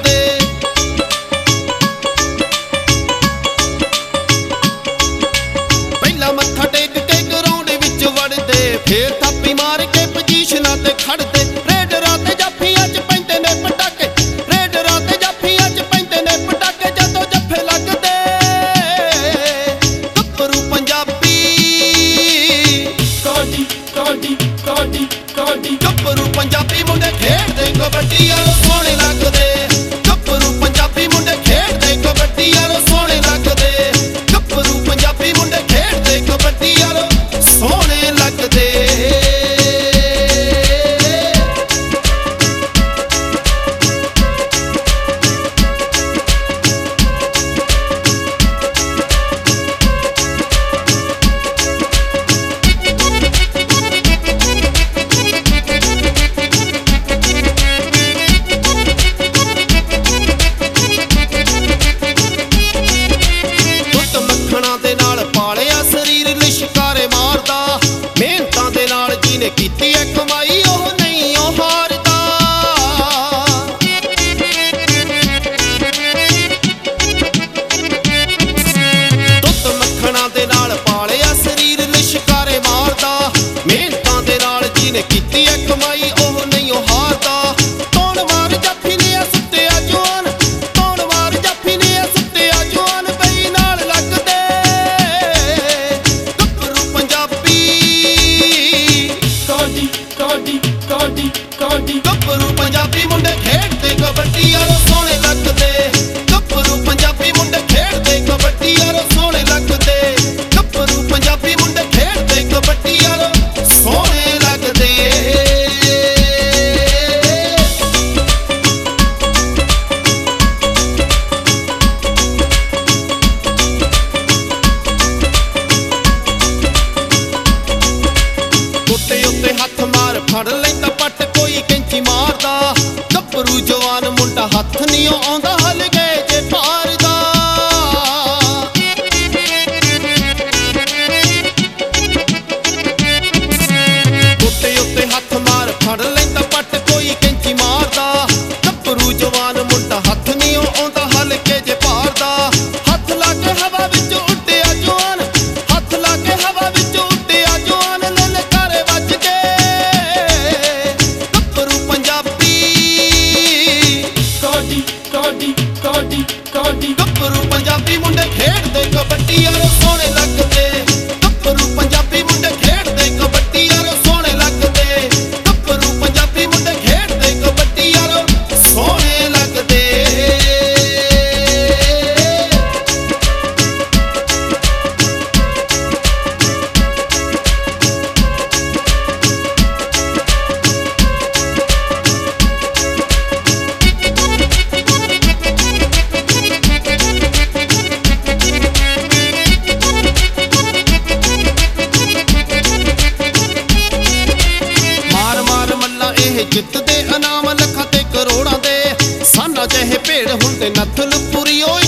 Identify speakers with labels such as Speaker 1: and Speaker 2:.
Speaker 1: ਲੱਗਦੇ। ਪਹਿਲਾਂ ਮੱਥਾ ਟੇਕ ਕੇ ਗਰਾਊਂਡ ਵਿੱਚ ਵੜਦੇ, ਫੇਰ ਥਾਪੀ ਮਾਰ ਕੇ ਪੋਜੀਸ਼ਨਾਂ ਤੇ ਖੜਦੇ। ਰੇਡਰਾਂ ਤੇ ਜਾਫੀਆਂ 'ਚ ਪੈਂਦੇ ਨੇ ਪਟਾਕੇ, ਰੇਡਰਾਂ ਤੇ ਜਾਫੀਆਂ 'ਚ ਪੈਂਦੇ ਨੇ ਪਟਾਕੇ। ਜਦੋਂ ਜੱਫੇ ਲੱਗਦੇ ਗੱਭਰੂ ਪੰਜਾਬੀ, ਕਬੱਡੀ ਕਬੱਡੀ ਕਬੱਡੀ ਕਬੱਡੀ। ਗੱਭਰੂ ਪੰਜਾਬੀ ਮੁੰਡੇ ਖੇਡਦੇ ਕਬੱਡੀ, ਯਾਰੋ ਸੋਹਣੇ ਲੱਗਦੇ। ਗੱਭਰੂ ਪੰਜਾਬੀ ਮੁੰਡੇ ਖੇਡਦੇ ਕਬੱਡੀ, ਯਾਰੋ ਸੋਹਣੇ ਲੱਗਦੇ। ਗੱਭਰੂ ਪੰਜਾਬੀ ਮੁੰਡੇ ਖੇਡਦੇ ਕਬੱਡੀ, ਯਾਰੋ ਸੋਹਣੇ ਲੱਗਦੇ। ਦੇ ਨਾਲ ਪਾਲਿਆ ਸਰੀਰ ਲਿਸ਼ਕਾਰੇ ਮਾਰਦਾ, ਮਿਹਨਤਾਂ ਦੇ ਨਾਲ ਜਿਹਨੇ ਕੀਤੀ ਐ ਕਮਾਈ ਉਹ ਨਹੀਂ ਉਹ ਹਾਰਦਾ। ਦੁੱਧ ਮੱਖਣਾ ਦੇ ਨਾਲ ਪਾਲਿਆ ਸਰੀਰ ਲਿਸ਼ਕਾਰੇ ਮਾਰਦਾ, ਮਿਹਨਤਾਂ ਦੇ ਨਾਲ ਜਿਹਨੇ ਕੀਤੀ ਐ ਕਮਾਈ ਉਹ ਨਹੀਂ ਉਹ ਹਾਰਦਾ। ਤੋੜ ਮਾਰ ਜਾਫੀ ਨੇ ਆ ਸੁੱਟਿਆ ਜਵਾਨ, ਤੋੜ ਮਾਰ ਜਾਫੀ ਨੇ ਆ ਸੁੱਟਿਆ ਜਵਾਨ। ਬਈ ਨਾਲ ਲੱਗਦੇ ਕਬੱਡੀ ਕਬੱਡੀ ਕਬੱਡੀ। ਗੱਭਰੂ ਪੰਜਾਬੀ ਮੁੰਡੇ ਖੇਡਦੇ ਕਬੱਡੀ, ਯਾਰੋ ਸੋਹਣੇ ਲੱਗਦੇ। ਗੱਭਰੂ ਪੰਜਾਬੀ ਮੁੰਡੇ ਖੇਡਦੇ ਕਬੱਡੀ, ਯਾਰੋ ਸੋਹਣੇ ਲੱਗਦੇ। ਗੱਭਰੂ ਪੰਜਾਬੀ ਮੁੰਡੇ ਖੇਡਦੇ ਕਬੱਡੀ, ਯਾਰੋ ਸੋਹਣੇ ਲੱਗਦੇ। ਕੁੱਤੇ ਉੱਤੇ ਹੱਥ ਮਾਰ ਫੜ ਲੈਂਦਾ ਪੱਟ, ਕੋਈ ਕੈਂਚੀ ਮਾਰਦਾ। ਗੱਭਰੂ ਜਵਾਨ ਮੁੰਡਾ ਹੱਥ ਨੀ ਆਉਂਦਾ ਹਲਗੇ ਜੇ ਪਾਰਦਾ। ਕੁੱਤੇ ਉੱਤੇ ਹੱਥ ਮਾਰ ਫੜ ਲੈਂਦਾ ਪੱਟ, ਕੋਈ ਕੈਂਚੀ ਮਾਰਦਾ। ਗੱਭਰੂ ਜਵਾਨ ਮੁੰਡਾ ਹੱਥ ਨੀ ਆਉਂਦਾ ਹਲਗੇ ਜੇ ਪਾਰਦਾ। ਹੱਥ ਲਾ ਕੇ ਹਵਾ ਵਿੱਚ ਉੱਡਿਆ ਜਵਾਨ, ਹੱਥ ਲਾ ਕੇ ਹਵਾ ਵਿੱਚ ਉੱਡਿਆ ਜਵਾਨ। ਲਲਕਾਰੇ ਵੱਜ ਕੇ ਗੱਭਰੂ ਪੰਜਾਬੀ, ਕਬੱਡੀ ਕਬੱਡੀ ਕਬੱਡੀ ਕਬੱਡੀ। ਗੱਭਰੂ ਪੰਜਾਬੀ ਮੁੰਡੇ ਖੇਡਦੇ ਕਬੱਡੀ, ਯਾਰੋ ਸੋਹਣੇ ਲੱਗਦੇ। ਗੱਭਰੂ ਪੰਜਾਬੀ ਮੁੰਡੇ ਖੇਡਦੇ ਕਬੱਡੀ, ਯਾਰੋ ਸੋਹਣੇ ਲੱਗਦੇ। ਗੱਭਰੂ ਪੰਜਾਬੀ ਮੁੰਡੇ ਖੇਡਦੇ ਕਬੱਡੀ, ਯਾਰੋ ਸੋਹਣੇ ਲੱਗਦੇ। ਜਿੱਤਦੇ ਇਨਾਮ ਲੱਖਾਂ ਤੇ ਕਰੋੜਾਂ ਦੇ, ਸਾਨਾ ਜਿਹੇ ਭੇੜ ਹੁੰਦੇ ਨੱਥਲ ਪੁਰੀ ਓਏ